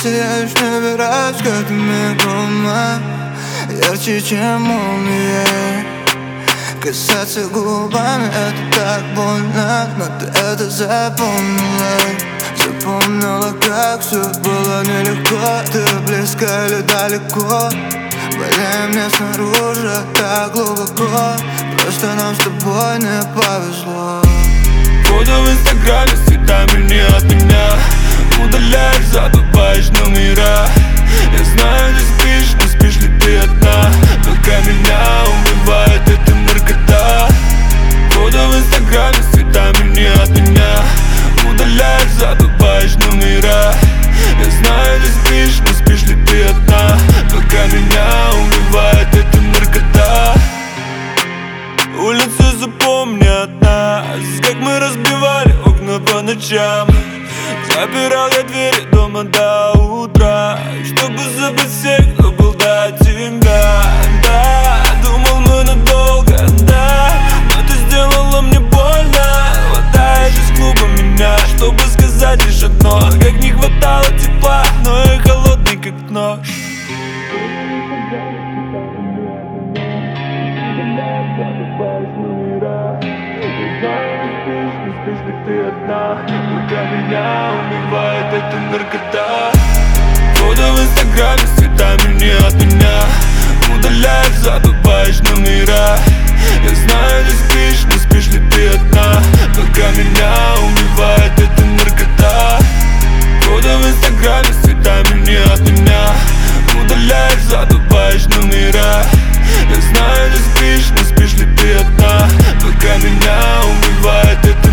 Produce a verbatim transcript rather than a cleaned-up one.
сияешь, набираюсь каждым грома, ярче, чем молния. Касаться губами — это так больно, но ты это запомнила. Запомнила, как все было нелегко. Ты близко или далеко? Болеем не снаружи, так глубоко. Просто нам с тобой не повезло. Фото в инстаграме с цветами не от меня. Удаляешь, забываешь номера. Я знаю, ты спишь, но спишь ли ты одна? Пока меня убивает эта наркота. Фото в инстаграме с цветами не от меня. Удаляешь, забываешь номера. Я знаю, ты спишь, но спишь ли ты одна? Пока меня убивает эта наркота. Улицы запомнят нас, как мы разбивали окна по ночам. Запирал я двери дома до утра, чтобы забыть всех, кто был до тебя. Да, думал мы надолго, да, но ты сделала мне больно. Хватаешь из клуба меня, чтобы сказать лишь одно: как не хватало тепла, но и холодный как нож. Спишь ли ты одна? Пока меня убивает эта наркота. Фото в инстаграме с цветами не от меня. Удаляешь, забываешь номера. Я знаю, ты спишь, но спишь ли ты одна? Пока меня убивает эта наркота. Фото в инстаграме с цветами не от меня. Удаляешь, забываешь номера. Я знаю, ты спишь, но спишь ли ты одна? Пока меня убивает эта